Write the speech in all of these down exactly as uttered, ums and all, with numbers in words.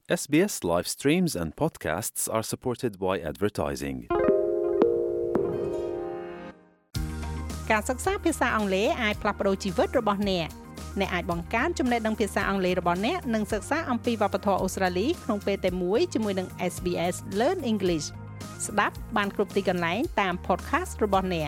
เอส บี เอส live streams and podcasts are supported by advertising. การศึกษาภาษาอังกฤษអាចផ្លាស់ប្ដូរជីវិតរបស់អ្នកអ្នកអាចបង្កើនចំណេះដឹងភាសាអង់គ្លេសរបស់អ្នកនិងសិក្សាអំពីវប្បធម៌អូស្ត្រាលីក្នុងពេលតែមួយជាមួយនឹង เอส บี เอสLearn English ស្ដាប់បានគ្រប់ទីកន្លែងតាម podcast របស់អ្នក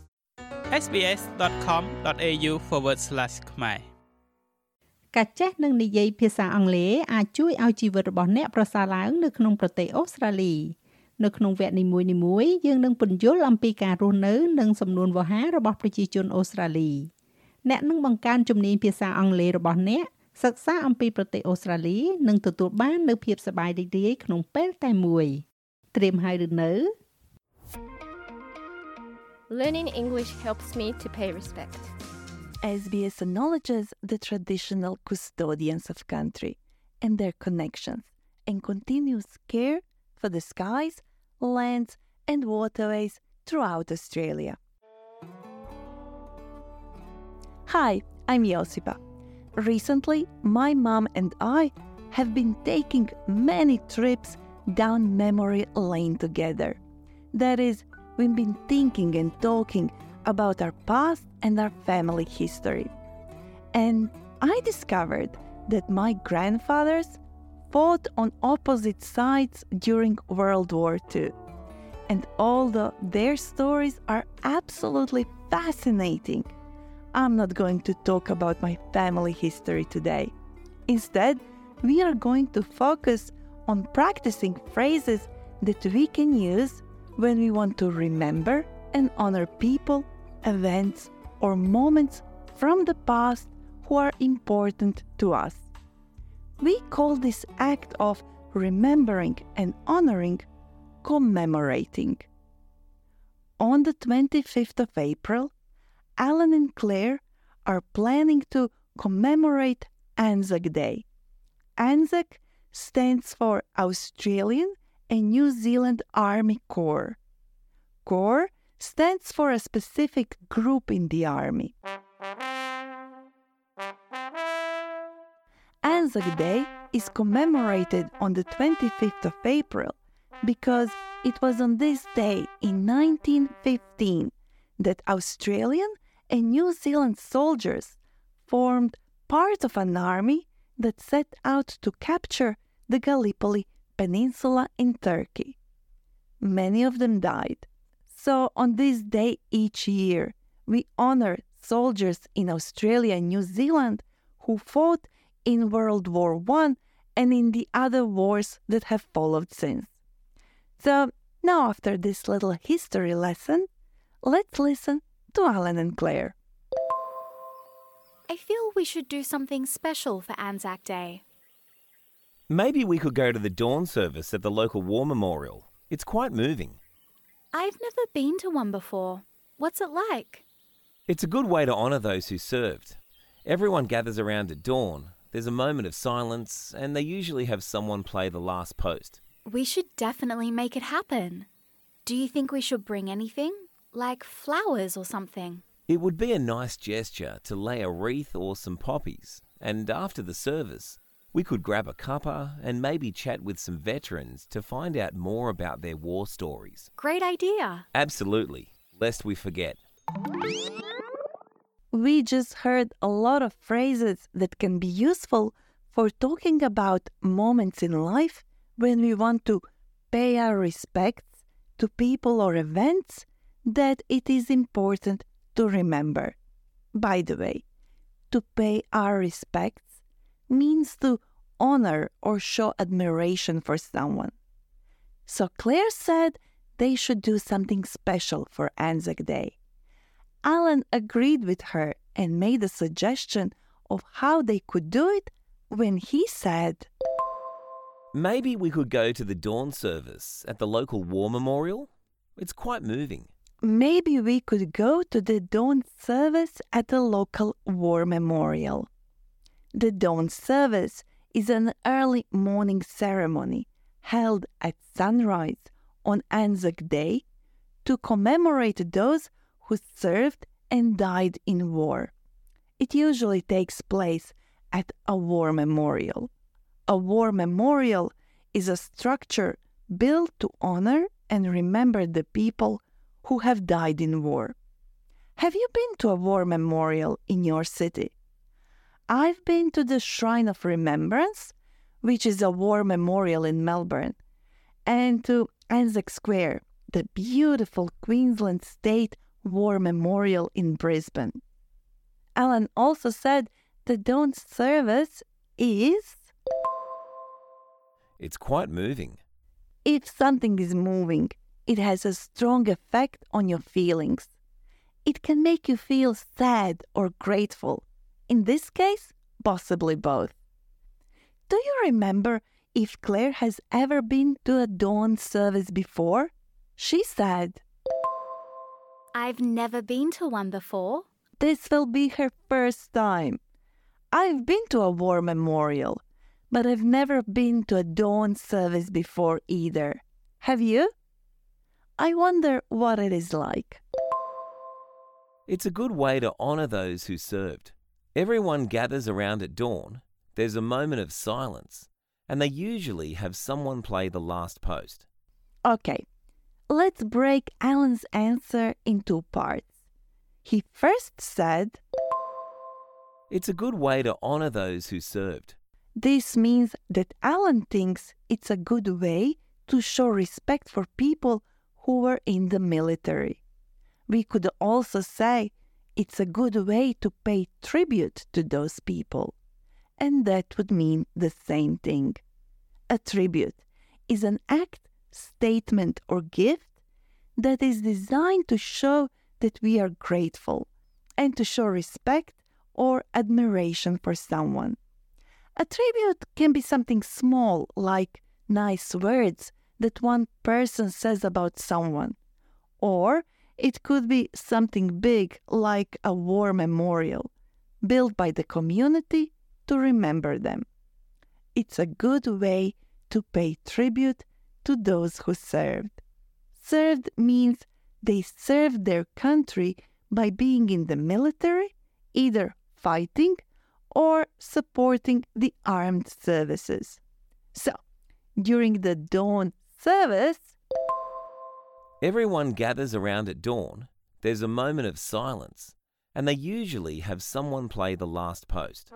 sbs.com.au forward slash ខ្មែរការចេះនិងនិយាយភាសាអង់គ្លេសអាចជួយឲ្យជីវិតរបស់អ្នកប្រសើរឡើងនៅក្នុងប្រទេសអូស្ត្រាលីនៅក្នុងវគ្គនីមួយៗយើងនឹងពន្យល់អំពីការរស់នៅនិងសំនួនវោហាររបស់ប្រជាជនអូស្ត្រាលីអ្នកនឹងបង្កើនជំនាញភាសាអង់គ្លេសរបស់អ្នកសិក្សាអំពីប្រទេសអូស្ត្រាលីនិងទទួលបាននូវភាពសប្បាយរីករាយក្នុងពេលតែមួយត្រៀមហើយឬនៅ Learning English helps me to pay respect. ес би ес acknowledges the traditional custodians of country and their connections and continuous care for the skies, lands and waterways throughout Australia. Hi, I'm Josipa. Recently, my mom and I have been taking many trips down memory lane together. That is, we've been thinking and talking about our past and our family history. And I discovered that my grandfathers fought on opposite sides during World War Two. And although their stories are absolutely fascinating, I'm not going to talk about my family history today. Instead, we are going to focus on practicing phrases that we can use when we want to remember and honor people, events, or moments from the past who are important to us. We call this act of remembering and honoring commemorating. On the twenty-fifth of April, Alan and Claire are planning to commemorate Anzac Day. Anzac stands for Australian and New Zealand Army Corps. Corps stands for a specific group in the army. Anzac Day is commemorated on the twenty-fifth of April because it was on this day in nineteen fifteen that Australian and New Zealand soldiers formed part of an army that set out to capture the Gallipoli Peninsula in Turkey. Many of them died. So on this day each year, we honor soldiers in Australia and New Zealand who fought in World War One and in the other wars that have followed since. So now after this little history lesson, let's listen to Alan and Claire. I feel we should do something special for Anzac Day. Maybe we could go to the dawn service at the local war memorial. It's quite moving. I've never been to one before. What's it like? It's a good way to honour those who served. Everyone gathers around at dawn. There's a moment of silence, and they usually have someone play the last post. We should definitely make it happen. Do you think we should bring anything? Like flowers or something? It would be a nice gesture to lay a wreath or some poppies, and after the service, we could grab a cuppa and maybe chat with some veterans to find out more about their war stories. Great idea. Absolutely, lest we forget. We just heard a lot of phrases that can be useful for talking about moments in life when we want to pay our respects to people or events that it is important to remember. By the way, to pay our respects means to honor or show admiration for someone. So Claire said they should do something special for Anzac Day. Alan agreed with her and made a suggestion of how they could do it when he said, Maybe we could go to the dawn service at the local war memorial. It's quite moving. Maybe we could go to the dawn service at the local war memorial. The dawn service is an early morning ceremony held at sunrise on Anzac Day to commemorate those who served and died in war. It usually takes place at a war memorial. A war memorial is a structure built to honor and remember the people who have died in war. Have you been to a war memorial in your city? I've been to the Shrine of Remembrance, which is a war memorial in Melbourne, and to Anzac Square, the beautiful Queensland State War Memorial in Brisbane. Alan also said the dawn service is... It's quite moving. If something is moving, it has a strong effect on your feelings. It can make you feel sad or grateful. In this case, possibly both. Do you remember if Claire has ever been to a dawn service before? She said, I've never been to one before. This will be her first time. I've been to a war memorial, but I've never been to a dawn service before either. Have you? I wonder what it is like. It's a good way to honour those who served. Everyone gathers around at dawn. There's a moment of silence, and they usually have someone play the last post. Okay, let's break Alan's answer in two parts. He first said, It's a good way to honour those who served. This means that Alan thinks it's a good way to show respect for people who were in the military. We could also say it's a good way to pay tribute to those people. And that would mean the same thing. A tribute is an act, statement, or gift that is designed to show that we are grateful and to show respect or admiration for someone. A tribute can be something small, like nice words that one person says about someone, or it could be something big like a war memorial built by the community to remember them. It's a good way to pay tribute to those who served. Served means they served their country by being in the military, either fighting or supporting the armed services. So, during the dawn service, Everyone gathers around at dawn. There's a moment of silence, and they usually have someone play the last post.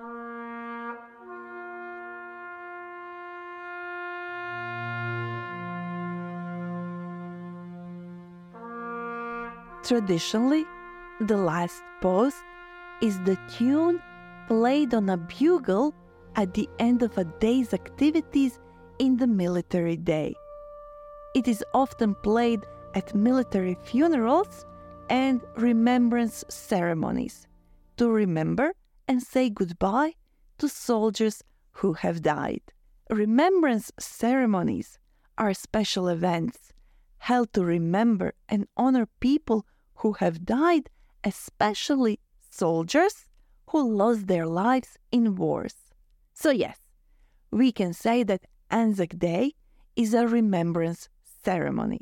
Traditionally, the last post is the tune played on a bugle at the end of a day's activities in the military day. It is often played at military funerals and remembrance ceremonies to remember and say goodbye to soldiers who have died. Remembrance ceremonies are special events held to remember and honor people who have died, especially soldiers who lost their lives in wars. So yes, we can say that Anzac Day is a remembrance ceremony.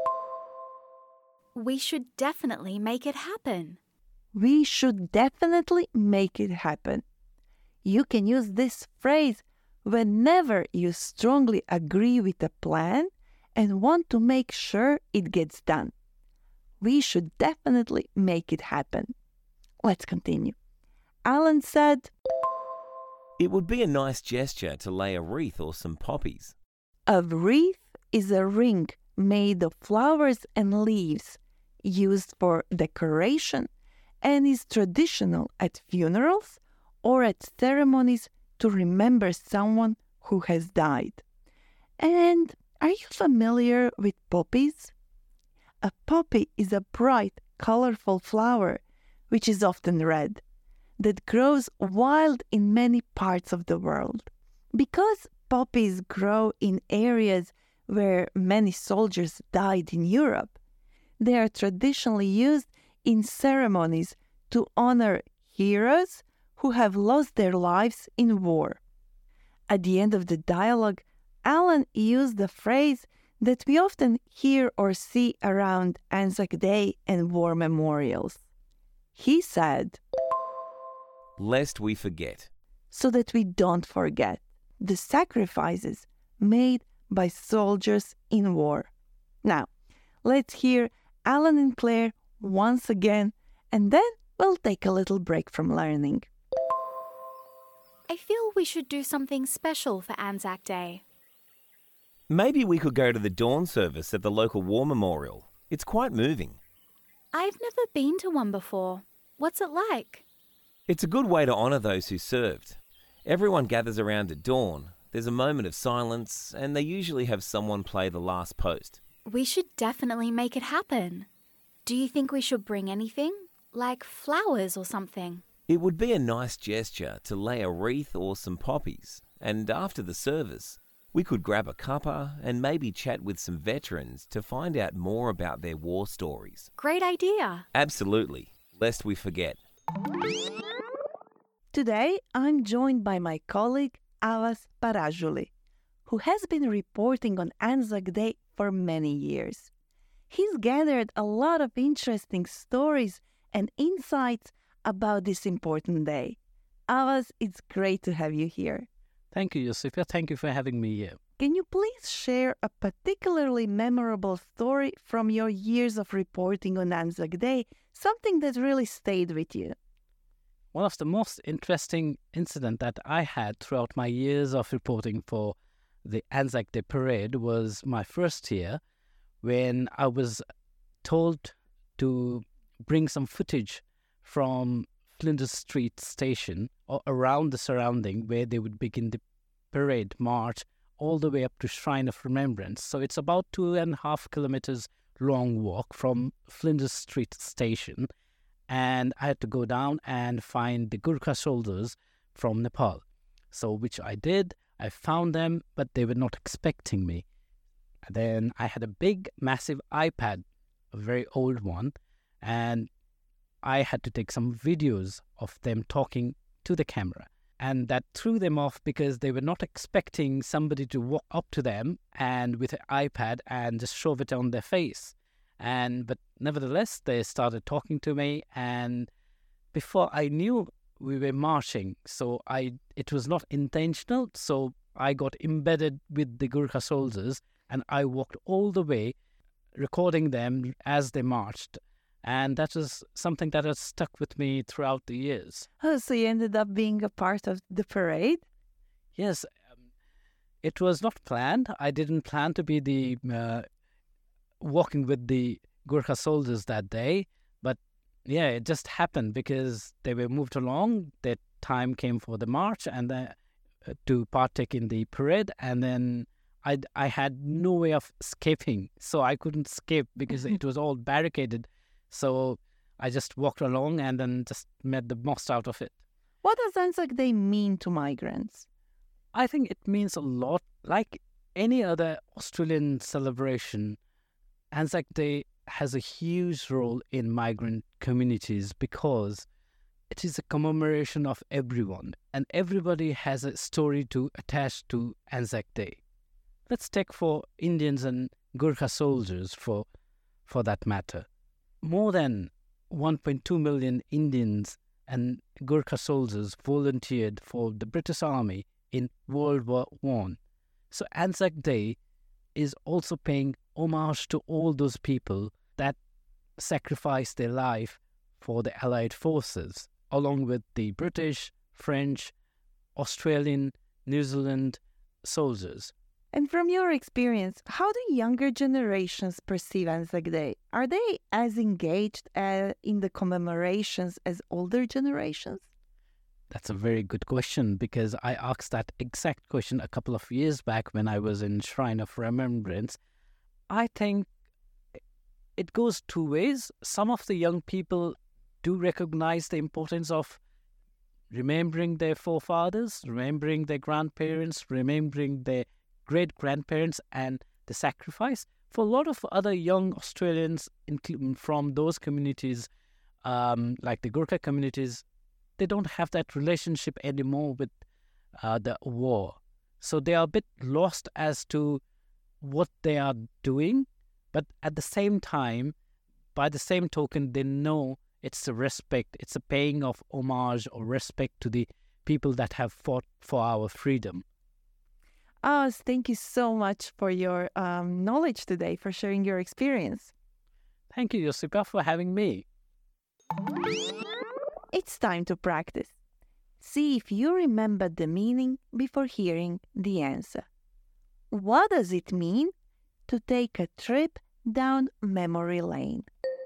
We should definitely make it happen. We should definitely make it happen. You can use this phrase whenever you strongly agree with a plan and want to make sure it gets done. We should definitely make it happen. Let's continue. Alan said, It would be a nice gesture to lay a wreath or some poppies. A wreath is a ring made of flowers and leaves used for decoration and is traditional at funerals or at ceremonies to remember someone who has died. And are you familiar with poppies? A poppy is a bright, colorful flower, which is often red, that grows wild in many parts of the world. Because poppies grow in areas where many soldiers died in Europe, they are traditionally used in ceremonies to honor heroes who have lost their lives in war. At the end of the dialogue, Alan used the phrase that we often hear or see around Anzac Day and war memorials. He said, Lest we forget. So that we don't forget. the sacrifices made by soldiers in war. Now, let's hear Alan and Claire once again, and then we'll take a little break from learning. I feel we should do something special for Anzac Day. Maybe we could go to the dawn service at the local war memorial. It's quite moving. I've never been to one before. What's it like? It's a good way to honour those who served. Everyone gathers around at dawn. There's a moment of silence, and they usually have someone play the last post. We should definitely make it happen. Do you think we should bring anything? Like flowers or something? It would be a nice gesture to lay a wreath or some poppies, and after the service, we could grab a cuppa and maybe chat with some veterans to find out more about their war stories. Great idea. Absolutely, lest we forget. Today, I'm joined by my colleague, Avas Parajuli, who has been reporting on Anzac Day for many years. He's gathered a lot of interesting stories and insights about this important day. Avas, it's great to have you here. Thank you, Josipa. Thank you for having me here. Can you please share a particularly memorable story from your years of reporting on Anzac Day, something that really stayed with you? One of the most interesting incidents that I had throughout my years of reporting for the Anzac Day parade was my first year when I was told to bring some footage from Flinders Street station or around the surrounding where they would begin the parade march all the way up to Shrine of Remembrance. So it's about two and a half kilometers long walk from Flinders Street station. And I had to go down and find the Gurkha soldiers from Nepal. So which I did. I found them, but they were not expecting me. And then I had a big, massive iPad, a very old one, and I had to take some videos of them talking to the camera. And that threw them off because they were not expecting somebody to walk up to them and with an iPad and just shove it on their face. And but nevertheless, they started talking to me, and before I knew, we were marching. So I it was not intentional. So I got embedded with the Gurkha soldiers, and I walked all the way, recording them as they marched. And that was something that has stuck with me throughout the years. Oh, so you ended up being a part of the parade? Yes, um, it was not planned. I didn't plan to be the uh, walking with the Gurkha soldiers that day. But yeah, it just happened because they were moved along. Their time came for the march and the, uh, to partake in the parade. And then I, I had no way of escaping. So I couldn't escape because it was all barricaded. So I just walked along and then just made the most out of it. What does Anzac Day mean to migrants? I think it means a lot. Like any other Australian celebration, Anzac Day has a huge role in migrant communities because it is a commemoration of everyone, and everybody has a story to attach to Anzac Day. Let's take for Indians and Gurkha soldiers for, for that matter. More than one point two million Indians and Gurkha soldiers volunteered for the British Army in World War One. So Anzac Day is also paying homage to all those people that sacrificed their life for the Allied forces, along with the British, French, Australian, New Zealand soldiers. And from your experience, how do younger generations perceive Anzac Day? Are they as engaged uh, in the commemorations as older generations? That's a very good question, because I asked that exact question a couple of years back when I was in Shrine of Remembrance. I think it goes two ways. Some of the young people do recognize the importance of remembering their forefathers, remembering their grandparents, remembering their great-grandparents and the sacrifice. For a lot of other young Australians, including from those communities, um, like the Gurkha communities, they don't have that relationship anymore with uh, the war. So they are a bit lost as to what they are doing, but at the same time, by the same token, they know it's a respect, it's a paying of homage or respect to the people that have fought for our freedom. Oz, thank you so much for your um, knowledge today, for sharing your experience. Thank you, Josipa, for having me. It's time to practice. See if you remember the meaning before hearing the answer. What does it mean to take a trip down memory lane?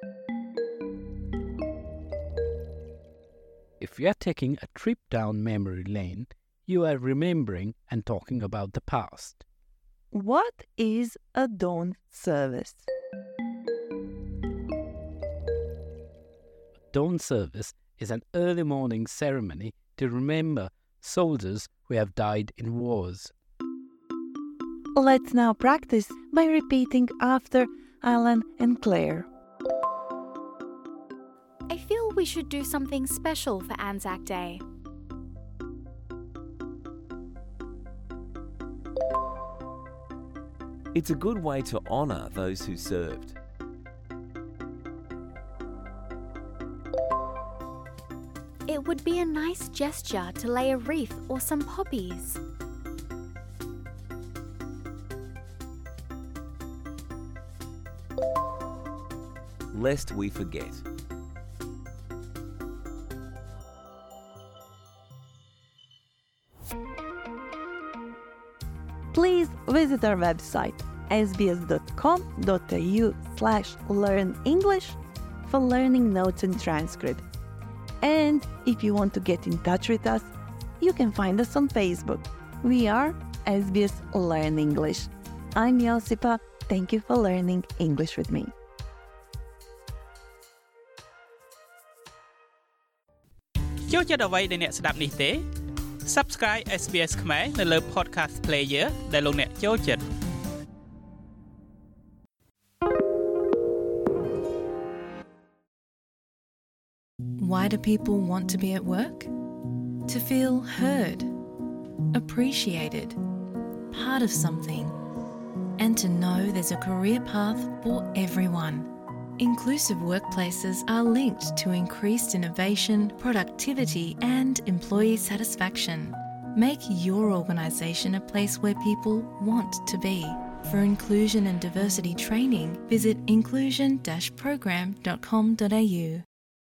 If you are taking a trip down memory lane, you are remembering and talking about the past. What is a dawn service? Dawn service is an early morning ceremony to remember soldiers who have died in wars. Let's now practice by repeating after Alan and Claire. I feel we should do something special for Anzac Day. It's a good way to honour those who served. It would be a nice gesture to lay a wreath or some poppies. Lest we forget. Please visit our website sbs.com.au slash learn English for learning notes and transcript. And if you want to get in touch with us, you can find us on Facebook. We are S B S Learn English. I'm Josipa. Thank you for learning English with me. ចូលចិត្តអ្វីដែលអ្នកស្ដាប់នេះទេ Subscribe เอส บี เอส ខ្មែរនៅលើ Podcast Player ដែលលោកអ្នកចូលចិត្ត Why do people want to be at work? To feel heard, appreciated, part of something, and to know there's a career path for everyone. Inclusive workplaces are linked to increased innovation, productivity, and employee satisfaction. Make your organisation a place where people want to be. For inclusion and diversity training, visit inclusion dash program dot com dot a u.